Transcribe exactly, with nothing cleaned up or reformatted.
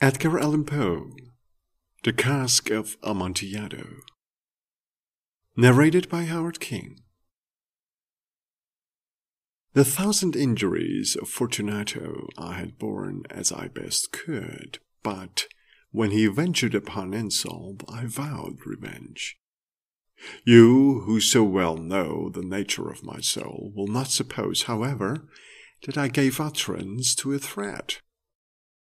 Edgar Allan Poe, The Cask of Amontillado. Narrated by Howard King. The thousand injuries of Fortunato I had borne as I best could, but when he ventured upon insult, I vowed revenge. You, who so well know the nature of my soul, will not suppose, however, that I gave utterance to a threat.